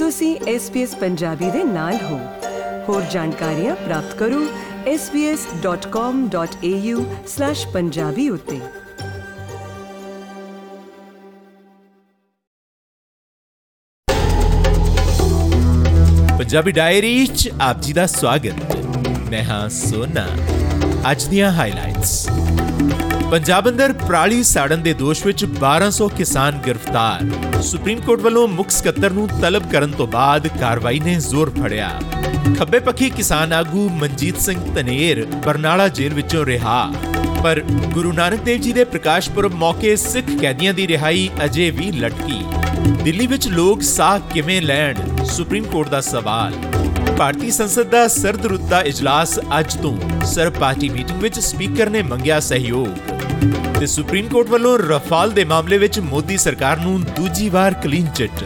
ਤੁਸੀਂ SBS ਪੰਜਾਬੀ ਦੇ ਨਾਲ ਹੋ। ਹੋਰ ਜਾਣਕਾਰੀਆਂ ਪ੍ਰਾਪਤ ਕਰੋ sbs.com.au/punjabi ਉੱਤੇ। ਪੰਜਾਬੀ ਡਾਇਰੀ 'ਚ ਆਪ ਜੀ ਦਾ ਸਵਾਗਤ। ਮੈਂ ਹਾਂ ਸੋਨਾ। ਅੱਜ ਦੀਆਂ ਹਾਈਲਾਈਟਸ। ਪੰਜਾਬ ਅੰਦਰ ਪਰਾਲੀ ਸਾੜਨ ਦੇ ਦੋਸ਼ ਵਿੱਚ 1200 ਕਿਸਾਨ ਗ੍ਰਿਫਤਾਰ। ਸੁਪਰੀਮ ਕੋਰਟ ਵੱਲੋਂ ਮੁੱਖ ਸਕੱਤਰ ਨੂੰ ਤਲਬ ਕਰਨ ਤੋਂ ਬਾਅਦ ਕਾਰਵਾਈ ਨੇ ਜ਼ੋਰ ਫੜਿਆ। ਖੱਬੇ ਪੱਖੀ ਕਿਸਾਨ ਆਗੂ ਮਨਜੀਤ ਸਿੰਘ ਧਨੇਰ ਬਰਨਾਲਾ ਜੇਲ੍ਹ ਵਿੱਚੋਂ ਰਿਹਾ। ਪਰ ਗੁਰੂ ਨਾਨਕ ਦੇਵ ਜੀ ਦੇ ਪ੍ਰਕਾਸ਼ ਪੁਰਬ ਮੌਕੇ ਸਿੱਖ ਕੈਦੀਆਂ ਦੀ ਰਿਹਾਈ ਅਜੇ ਵੀ ਲਟਕੀ। ਦਿੱਲੀ ਵਿੱਚ ਲੋਕ ਸਾਹ ਕਿਵੇਂ ਲੈਣ? ਸੁਪਰੀਮ ਕੋਰਟ ਦਾ ਸਵਾਲ। ਭਾਰਤੀ ਸੰਸਦ ਦਾ ਸਰਦ ਰੁੱਤ ਦਾ ਇਜਲਾਸ ਅੱਜ ਤੋਂ। ਸਰਬ ਪਾਰਟੀ ਮੀਟਿੰਗ ਵਿੱਚ ਸਪੀਕਰ ਨੇ ਮੰਗਿਆ ਸਹਿਯੋਗ। ਤੇ ਸੁਪਰੀਮ ਕੋਰਟ ਵੱਲੋਂ ਰਫਾਲ ਦੇ ਮਾਮਲੇ ਵਿੱਚ ਮੋਦੀ ਸਰਕਾਰ ਨੂੰ ਦੂਜੀ ਵਾਰ ਕਲੀਨ ਚਿੱਟ।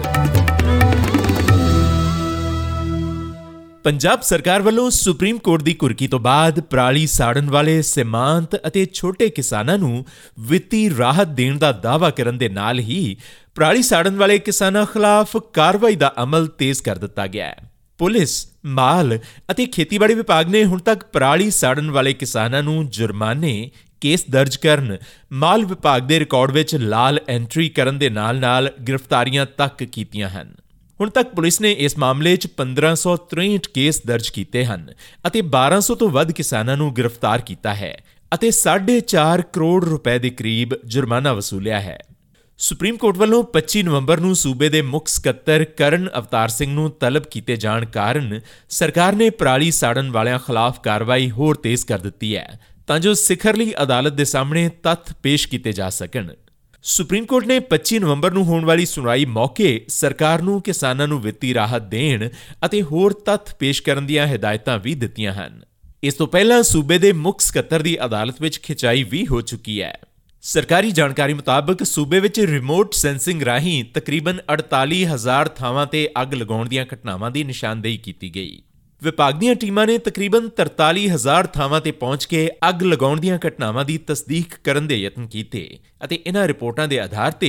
ਪੰਜਾਬ ਸਰਕਾਰ ਵੱਲੋਂ ਸੁਪਰੀਮ ਕੋਰਟ ਦੀ ਕੁਰਕੀ ਤੋਂ ਬਾਅਦ ਪਰਾਲੀ ਸਾੜਨ ਵਾਲੇ ਸੀਮਾਂਤ ਅਤੇ ਛੋਟੇ ਕਿਸਾਨਾਂ ਨੂੰ ਵਿੱਤੀ ਰਾਹਤ ਦੇਣ ਦਾ ਦਾਅਵਾ ਕਰਨ ਦੇ ਨਾਲ ਹੀ ਪਰਾਲੀ ਸਾੜਨ ਵਾਲੇ ਕਿਸਾਨਾਂ ਖਿਲਾਫ ਕਾਰਵਾਈ ਦਾ ਅਮਲ ਤੇਜ਼ ਕਰ ਦਿੱਤਾ ਗਿਆ ਹੈ। ਪੁਲਿਸ, ਮਾਲ ਅਤੇ ਖੇਤੀਬਾੜੀ ਵਿਭਾਗ ਨੇ ਹੁਣ ਤੱਕ ਪਰਾਲੀ ਸਾੜਨ ਵਾਲੇ ਕਿਸਾਨਾਂ ਨੂੰ ਜੁਰਮਾਨੇ, ਕੇਸ ਦਰਜ ਕਰਨ, ਮਾਲ ਵਿਭਾਗ ਦੇ ਰਿਕਾਰਡ ਵਿੱਚ ਲਾਲ ਐਂਟਰੀ ਕਰਨ ਦੇ ਨਾਲ-ਨਾਲ ਗ੍ਰਿਫਤਾਰੀਆਂ ਤੱਕ ਕੀਤੀਆਂ ਹਨ। ਹੁਣ ਤੱਕ ਪੁਲਿਸ ਨੇ ਇਸ ਮਾਮਲੇ 'ਚ 1563 ਕੇਸ ਦਰਜ ਕੀਤੇ ਹਨ ਅਤੇ 1200 ਤੋਂ ਵੱਧ ਕਿਸਾਨਾਂ ਨੂੰ ਗ੍ਰਿਫਤਾਰ ਕੀਤਾ ਹੈ ਅਤੇ 4.5 ਕਰੋੜ ਰੁਪਏ ਦੇ ਕਰੀਬ ਜੁਰਮਾਨਾ ਵਸੂਲਿਆ ਹੈ। ਸੁਪਰੀਮ ਕੋਰਟ ਵੱਲੋਂ 25 ਨਵੰਬਰ ਨੂੰ ਸੂਬੇ ਦੇ ਮੁੱਖ ਸਕੱਤਰ ਕਰਨ ਅਵਤਾਰ ਸਿੰਘ ਨੂੰ ਤਲਬ ਕੀਤੇ ਜਾਣ ਕਾਰਨ ਸਰਕਾਰ ਨੇ ਪਰਾਲੀ ਸਾੜਨ ਵਾਲਿਆਂ ਖਿਲਾਫ ਕਾਰਵਾਈ ਹੋਰ ਤੇਜ਼ ਕਰ ਦਿੱਤੀ ਹੈ ਤਾਂ ਜੋ ਸਿਖਰਲੀ ਅਦਾਲਤ ਦੇ ਸਾਹਮਣੇ ਤੱਥ ਪੇਸ਼ ਕੀਤੇ ਜਾ ਸਕਣ। ਸੁਪਰੀਮ ਕੋਰਟ ਨੇ 25 ਨਵੰਬਰ ਨੂੰ ਹੋਣ ਵਾਲੀ ਸੁਣਵਾਈ ਮੌਕੇ ਸਰਕਾਰ ਨੂੰ ਕਿਸਾਨਾਂ ਨੂੰ ਵਿੱਤੀ ਰਾਹਤ ਦੇਣ ਅਤੇ ਹੋਰ ਤੱਥ ਪੇਸ਼ ਕਰਨ ਦੀਆਂ ਹਦਾਇਤਾਂ ਵੀ ਦਿੱਤੀਆਂ ਹਨ। ਇਸ ਤੋਂ ਪਹਿਲਾਂ ਸੂਬੇ ਦੇ ਮੁੱਖ ਸਕੱਤਰ ਦੀ ਅਦਾਲਤ ਵਿੱਚ ਖਿਚਾਈ ਵੀ ਹੋ ਚੁੱਕੀ ਹੈ। ਸਰਕਾਰੀ ਜਾਣਕਾਰੀ ਮੁਤਾਬਕ ਸੂਬੇ ਵਿੱਚ ਰਿਮੋਟ ਸੈਂਸਿੰਗ ਰਾਹੀਂ ਤਕਰੀਬਨ 48,000 ਥਾਵਾਂ ਤੇ ਅੱਗ ਲਗਾਉਣ ਦੀਆਂ ਘਟਨਾਵਾਂ ਦੀ ਨਿਸ਼ਾਨਦੇਹੀ ਕੀਤੀ ਗਈ। ਵਿਭਾਗ ਦੀਆਂ ਟੀਮਾਂ ਨੇ ਤਕਰੀਬਨ 43,000 ਥਾਵਾਂ ਤੇ ਪਹੁੰਚ ਕੇ ਅੱਗ ਲਗਾਉਣ ਦੀਆਂ ਘਟਨਾਵਾਂ ਦੀ ਤਸਦੀਕ ਕਰਨ ਦੇ ਯਤਨ ਕੀਤੇ ਅਤੇ ਇਹਨਾਂ ਰਿਪੋਰਟਾਂ ਦੇ ਆਧਾਰ ਤੇ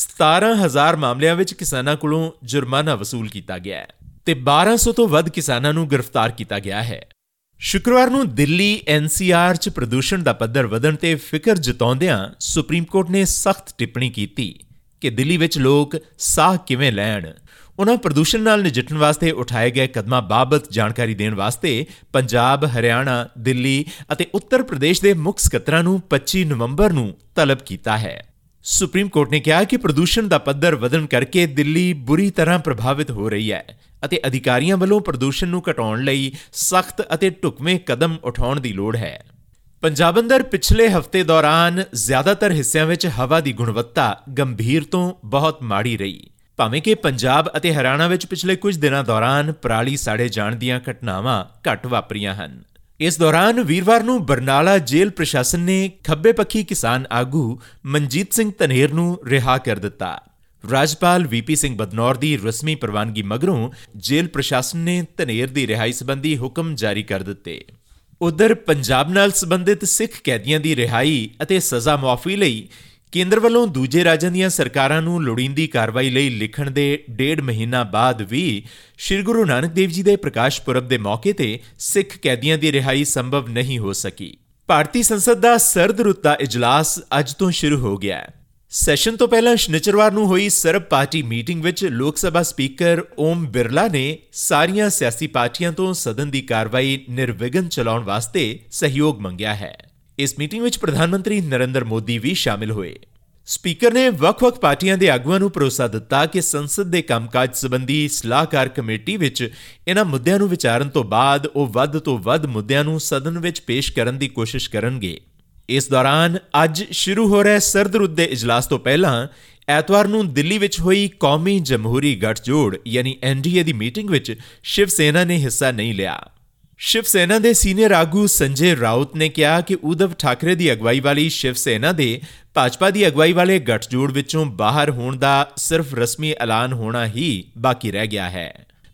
17,000 ਮਾਮਲਿਆਂ ਵਿੱਚ ਕਿਸਾਨਾਂ ਕੋਲੋਂ ਜੁਰਮਾਨਾ ਵਸੂਲ ਕੀਤਾ ਗਿਆ ਹੈ ਤੇ 1200 ਤੋਂ ਵੱਧ ਕਿਸਾਨਾਂ ਨੂੰ ਗ੍ਰਿਫਤਾਰ ਕੀਤਾ ਗਿਆ ਹੈ। ਸ਼ੁੱਕਰਵਾਰ ਨੂੰ ਦਿੱਲੀ NCR 'ਚ ਪ੍ਰਦੂਸ਼ਣ ਦਾ ਪੱਧਰ ਵਧਣ ਤੇ ਫਿਕਰ ਜਤਾਉਂਦਿਆਂ ਸੁਪਰੀਮ ਕੋਰਟ ਨੇ ਸਖਤ ਟਿੱਪਣੀ ਕੀਤੀ ਕਿ ਦਿੱਲੀ ਵਿੱਚ ਲੋਕ ਸਾਹ ਕਿਵੇਂ ਲੈਣ। ਉਨ੍ਹਾਂ ਪ੍ਰਦੂਸ਼ਣ ਨਾਲ ਨਜਿੱਠਣ ਵਾਸਤੇ ਉਠਾਏ ਗਏ ਕਦਮਾਂ ਬਾਬਤ ਜਾਣਕਾਰੀ ਦੇਣ ਵਾਸਤੇ ਪੰਜਾਬ, ਹਰਿਆਣਾ, ਦਿੱਲੀ ਅਤੇ ਉੱਤਰ ਪ੍ਰਦੇਸ਼ ਦੇ ਮੁੱਖ ਸਕੱਤਰਾਂ ਨੂੰ 25 ਨਵੰਬਰ ਨੂੰ ਤਲਬ ਕੀਤਾ ਹੈ। ਸੁਪਰੀਮ ਕੋਰਟ ਨੇ ਕਿਹਾ ਕਿ ਪ੍ਰਦੂਸ਼ਣ ਦਾ ਪੱਧਰ ਵਧਣ ਕਰਕੇ ਦਿੱਲੀ ਬੁਰੀ ਤਰ੍ਹਾਂ ਪ੍ਰਭਾਵਿਤ ਹੋ ਰਹੀ ਹੈ ਅਤੇ ਅਧਿਕਾਰੀਆਂ ਵੱਲੋਂ ਪ੍ਰਦੂਸ਼ਣ ਨੂੰ ਘਟਾਉਣ ਲਈ ਸਖਤ ਅਤੇ ਢੁਕਵੇਂ ਕਦਮ ਉਠਾਉਣ ਦੀ ਲੋੜ ਹੈ। ਪੰਜਾਬ ਅੰਦਰ ਪਿਛਲੇ ਹਫ਼ਤੇ ਦੌਰਾਨ ਜ਼ਿਆਦਾਤਰ ਹਿੱਸਿਆਂ ਵਿੱਚ ਹਵਾ ਦੀ ਗੁਣਵੱਤਾ ਗੰਭੀਰ ਤੋਂ ਬਹੁਤ ਮਾੜੀ ਰਹੀ। ਭਾਵੇਂ ਕਿ ਪੰਜਾਬ ਅਤੇ ਹਰਿਆਣਾ ਵਿੱਚ ਪਿਛਲੇ ਕੁਝ ਦਿਨਾਂ ਦੌਰਾਨ ਪਰਾਲੀ ਸਾੜੇ ਜਾਣ ਦੀਆਂ ਘਟਨਾਵਾਂ ਘੱਟ ਵਾਪਰੀਆਂ ਹਨ। ਇਸ ਦੌਰਾਨ ਵੀਰਵਾਰ ਨੂੰ ਬਰਨਾਲਾ ਜੇਲ੍ਹ ਪ੍ਰਸ਼ਾਸਨ ਨੇ ਖੱਬੇ ਪੱਖੀ ਕਿਸਾਨ ਆਗੂ ਮਨਜੀਤ ਸਿੰਘ ਧਨੇਰ ਨੂੰ ਰਿਹਾ ਕਰ ਦਿੱਤਾ। ਰਾਜਪਾਲ VP ਸਿੰਘ ਬਦਨੌਰ ਦੀ ਰਸਮੀ ਪ੍ਰਵਾਨਗੀ ਮਗਰੋਂ ਜੇਲ੍ਹ ਪ੍ਰਸ਼ਾਸਨ ਨੇ ਧਨੇਰ ਦੀ ਰਿਹਾਈ ਸੰਬੰਧੀ ਹੁਕਮ ਜਾਰੀ ਕਰ ਦਿੱਤੇ। ਉਧਰ ਪੰਜਾਬ ਨਾਲ ਸੰਬੰਧਿਤ ਸਿੱਖ ਕੈਦੀਆਂ ਦੀ ਰਿਹਾਈ ਅਤੇ ਸਜ਼ਾ ਮੁਆਫੀ ਲਈ ਕੇਂਦਰ ਵੱਲੋਂ ਦੂਜੇ ਰਾਜਾਂ ਦੀਆਂ ਸਰਕਾਰਾਂ ਨੂੰ ਲੋੜੀਂਦੀ ਕਾਰਵਾਈ ਲਈ ਲਿਖਣ ਦੇ 1.5 ਮਹੀਨਾ ਬਾਅਦ ਵੀ ਸ਼੍ਰੀ ਗੁਰੂ ਨਾਨਕ ਦੇਵ ਜੀ ਦੇ ਪ੍ਰਕਾਸ਼ ਪੁਰਬ ਦੇ ਮੌਕੇ ਤੇ ਸਿੱਖ ਕੈਦੀਆਂ ਦੀ ਰਿਹਾਈ ਸੰਭਵ ਨਹੀਂ ਹੋ ਸਕੀ। ਭਾਰਤੀ ਸੰਸਦ ਦਾ ਸਰਦ ਰੁੱਤ ਦਾ ਇਜਲਾਸ ਅੱਜ ਤੋਂ ਸ਼ੁਰੂ ਹੋ ਗਿਆ ਹੈ। ਸੈਸ਼ਨ ਤੋਂ ਪਹਿਲਾਂ ਸ਼ਨੀਚਰਵਾਰ ਨੂੰ ਹੋਈ ਸਰਬ ਪਾਰਟੀ ਮੀਟਿੰਗ ਵਿੱਚ ਲੋਕ ਸਭਾ ਸਪੀਕਰ ਓਮ ਬਿਰਲਾ ਨੇ ਸਾਰੀਆਂ ਸਿਆਸੀ ਪਾਰਟੀਆਂ ਤੋਂ ਸਦਨ ਦੀ ਕਾਰਵਾਈ ਨਿਰਵਿਘਨ ਚਲਾਉਣ ਵਾਸਤੇ ਸਹਿਯੋਗ ਮੰਗਿਆ ਹੈ। ਇਸ ਮੀਟਿੰਗ ਵਿੱਚ ਪ੍ਰਧਾਨ ਮੰਤਰੀ ਨਰਿੰਦਰ ਮੋਦੀ ਵੀ ਸ਼ਾਮਿਲ ਹੋਏ। ਸਪੀਕਰ ਨੇ ਵੱਖ-ਵੱਖ ਪਾਰਟੀਆਂ ਦੇ ਆਗੂਆਂ ਨੂੰ ਭਰੋਸਾ ਦਿੱਤਾ ਕਿ ਸੰਸਦ ਦੇ ਕੰਮਕਾਜ ਸੰਬੰਧੀ ਸਲਾਹਕਾਰ ਕਮੇਟੀ ਵਿੱਚ ਇਹਨਾਂ ਮੁੱਦਿਆਂ ਨੂੰ ਵਿਚਾਰਨ ਤੋਂ ਬਾਅਦ ਉਹ ਵੱਧ ਤੋਂ ਵੱਧ ਮੁੱਦਿਆਂ ਨੂੰ ਸਦਨ ਵਿੱਚ ਪੇਸ਼ ਕਰਨ ਦੀ ਕੋਸ਼ਿਸ਼ ਕਰਨਗੇ। ਇਸ ਦੌਰਾਨ ਅੱਜ ਸ਼ੁਰੂ ਹੋ ਰਹੇ ਸਰਦ ਰੁੱਤ ਦੇ ਇਜਲਾਸ ਤੋਂ ਪਹਿਲਾਂ ਐਤਵਾਰ ਨੂੰ ਦਿੱਲੀ ਵਿੱਚ ਹੋਈ ਕੌਮੀ ਜਮਹੂਰੀ ਗੱਠਜੋੜ ਯਾਨੀ NDA ਦੀ ਮੀਟਿੰਗ ਵਿੱਚ ਸ਼ਿਵ ਸੈਨਾ ਨੇ ਹਿੱਸਾ ਨਹੀਂ ਲਿਆ। ਸ਼ਿਵ ਸੈਨਾ ਦੇ ਸੀਨੀਅਰ ਆਗੂ ਸੰਜੇ ਰਾਉਤ ਨੇ ਕਿਹਾ ਕਿ ਉਧਵ ਠਾਕਰੇ ਦੀ ਅਗਵਾਈ ਵਾਲੀ ਸ਼ਿਵ ਸੈਨਾ ਦੇ ਭਾਜਪਾ ਦੀ ਅਗਵਾਈ ਵਾਲੇ ਗੱਠਜੋੜ ਵਿੱਚੋਂ ਬਾਹਰ ਹੋਣ ਦਾ ਸਿਰਫ ਰਸਮੀ ਐਲਾਨ ਹੋਣਾ ਹੀ ਬਾਕੀ ਰਹਿ ਗਿਆ ਹੈ।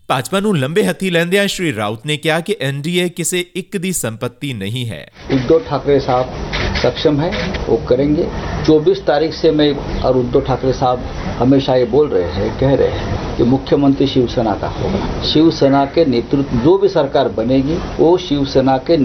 ਭਾਜਪਾ ਨੂੰ ਲੰਬੇ ਹੱਥੀ ਲੈਂਦਿਆਂ ਸ਼੍ਰੀ ਰਾਉਤ ਨੇ ਕਿਹਾ ਕਿ ਐਨਡੀਏ ਕਿਸੇ ਇੱਕ ਦੀ ਸੰਪत्ति नहीं है। उद्धव ठाकरे साहब सक्षम है, वो करेंगे। 24 तारीख से मैं और उद्धव ठाकरे साहब हमेशा ये बोल रहे हैं, कह रहे हैं कि मुख्यमंत्री शिवसेना का होगा। शिवसेना के नेतृत्व, जो भी सरकार बनेगी वो शिवसेना के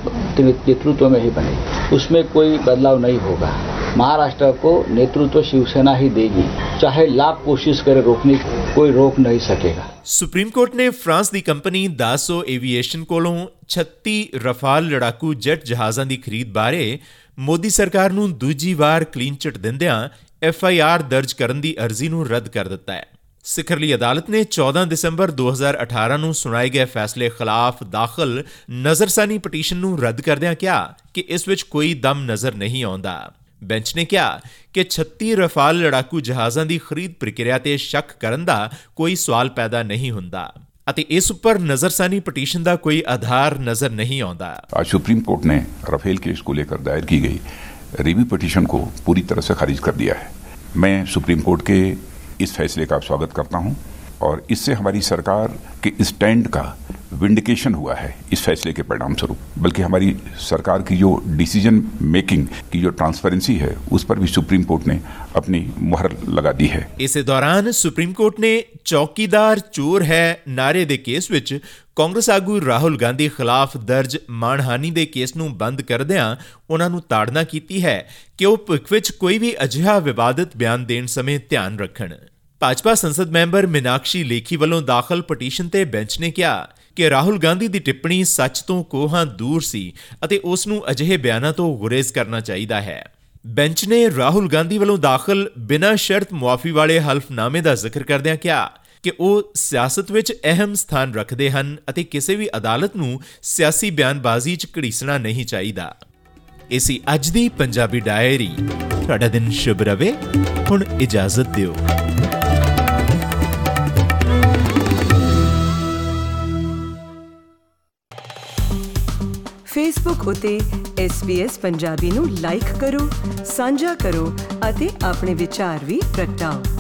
नेतृत्व में ही बनेगी, उसमें कोई बदलाव नहीं होगा। महाराष्ट्र को नेतृत्व शिवसेना ही देगी, चाहे लाख कोशिश करे रोकने, कोई रोक नहीं सकेगा। ਸੁਪਰੀਮ ਕੋਰਟ ਨੇ ਫਰਾਂਸ ਦੀ ਕੰਪਨੀ ਦਾਸੋ ਏਵੀਏਸ਼ਨ ਕੋਲੋਂ 36 ਰਫਾਲ ਲੜਾਕੂ ਜੈਟ ਜਹਾਜ਼ਾਂ ਦੀ ਖਰੀਦ ਬਾਰੇ ਮੋਦੀ ਸਰਕਾਰ ਨੂੰ ਦੂਜੀ ਵਾਰ ਕਲੀਨ ਚਿੱਟ ਦਿੰਦਿਆਂ FIR ਦਰਜ ਕਰਨ ਦੀ ਅਰਜ਼ੀ ਨੂੰ ਰੱਦ ਕਰ ਦਿੱਤਾ ਹੈ। ਸਿਖਰਲੀ ਅਦਾਲਤ ਨੇ 14 ਦਸੰਬਰ 2018 ਨੂੰ ਸੁਣਾਏ ਗਏ ਫੈਸਲੇ ਖਿਲਾਫ ਦਾਖਲ ਨਜ਼ਰਸਾਨੀ ਪਟੀਸ਼ਨ ਨੂੰ ਰੱਦ ਕਰਦਿਆਂ ਕਿਹਾ ਕਿ ਇਸ ਵਿੱਚ ਕੋਈ ਦਮ ਨਜ਼ਰ ਨਹੀਂ ਆਉਂਦਾ। ਬੈਂਚ ਨੇ ਕਿਹਾ ਕਿ 36 ਰਫਾਲ ਲੜਾਕੂ ਜਹਾਜ਼ਾਂ ਦੀ ਖਰੀਦ ਪ੍ਰਕਿਰਿਆ ਤੇ ਸ਼ੱਕ ਕਰਨ ਦਾ ਕੋਈ ਸਵਾਲ ਪੈਦਾ ਨਹੀਂ ਹੁੰਦਾ ਅਤੇ ਇਸ ਉੱਪਰ ਨਜ਼ਰਸਾਨੀ ਪਟੀਸ਼ਨ ਦਾ ਕੋਈ ਆਧਾਰ ਨਜ਼ਰ नहीं ਆਉਂਦਾ। आज सुप्रीम कोर्ट ने राफेल केस को लेकर दायर की गई रिव्यू पिटीशन को पूरी तरह से खारिज कर दिया है। मैं सुप्रीम कोर्ट के इस फैसले का स्वागत करता हूं और इससे हमारी सरकार के स्टैंड का विंडिकेशन हुआ है इस फैसले के परिणाम स्वरूप, बल्कि हमारी सरकार की जो डिसीजन मेकिंग की जो ट्रांसपेरेंसी है उस पर भी सुप्रीम कोर्ट ने अपनी मुहर लगा दी है। ਇਸੇ ਦੌਰਾਨ ਸੁਪਰੀਮ ਕੋਰਟ ਨੇ ਚੌਕੀਦਾਰ ਚੋਰ ਹੈ ਨਾਰੇ ਦੇ ਕੇਸ ਵਿੱਚ ਕਾਂਗਰਸ ਆਗੂ ਰਾਹੁਲ ਗਾਂਧੀ ਖਿਲਾਫ ਦਰਜ ਮਾਣਹਾਨੀ ਦੇ ਕੇਸ ਨੂੰ ਬੰਦ ਕਰਦਿਆਂ ਉਹਨਾਂ ਨੂੰ ਤਾੜਨਾ ਕੀਤੀ ਹੈ ਕਿ ਉਹ ਭਵਿੱਖ ਵਿੱਚ ਕੋਈ ਵੀ ਅਜਿਹਾ ਵਿਵਾਦਿਤ ਬਿਆਨ ਦੇਣ ਸਮੇਂ ਧਿਆਨ ਰੱਖਣ। ਭਾਜਪਾ ਸੰਸਦ ਮੈਂਬਰ ਮੀਨਾਕਸ਼ੀ ਲੇਖੀ ਵੱਲੋਂ ਦਾਖਲ ਪਟੀਸ਼ਨ ਤੇ ਬੈਂਚ ਨੇ ਕਿਹਾ ਕਿ ਰਾਹੁਲ ਗਾਂਧੀ ਦੀ ਟਿੱਪਣੀ ਸੱਚ ਤੋਂ ਕੋਹਾਂ ਦੂਰ ਸੀ ਅਤੇ ਉਸ ਨੂੰ ਅਜਿਹੇ ਬਿਆਨਾਂ ਤੋਂ ਗੁਰੇਜ਼ ਕਰਨਾ ਚਾਹੀਦਾ ਹੈ। ਬੈਂਚ ਨੇ ਰਾਹੁਲ ਗਾਂਧੀ ਵੱਲੋਂ ਦਾਖਲ ਬਿਨਾਂ ਸ਼ਰਤ ਮੁਆਫੀ ਵਾਲੇ ਹਲਫਨਾਮੇ ਦਾ ਜ਼ਿਕਰ ਕਰਦਿਆਂ ਕਿਹਾ ਕਿ ਉਹ ਸਿਆਸਤ ਵਿੱਚ ਅਹਿਮ ਸਥਾਨ ਰੱਖਦੇ ਹਨ ਅਤੇ ਕਿਸੇ ਵੀ ਅਦਾਲਤ ਨੂੰ ਸਿਆਸੀ ਬਿਆਨਬਾਜ਼ੀ 'ਚ ਘੜੀਸਣਾ ਨਹੀਂ ਚਾਹੀਦਾ। ਇਹ ਸੀ ਅੱਜ ਦੀ ਪੰਜਾਬੀ ਡਾਇਰੀ। ਤੁਹਾਡਾ ਦਿਨ ਸ਼ੁਭ ਰਵੇ। ਹੁਣ ਇਜਾਜ਼ਤ ਦਿਓ। ਫੇਸਬੁੱਕ ਉਤੇ SBS ਪੰਜਾਬੀ ਨੂੰ ਲਾਈਕ ਕਰੋ, ਸਾਂਝਾ ਕਰੋ ਅਤੇ ਆਪਣੇ ਵਿਚਾਰ ਵੀ ਪ੍ਰਗਟਾਓ।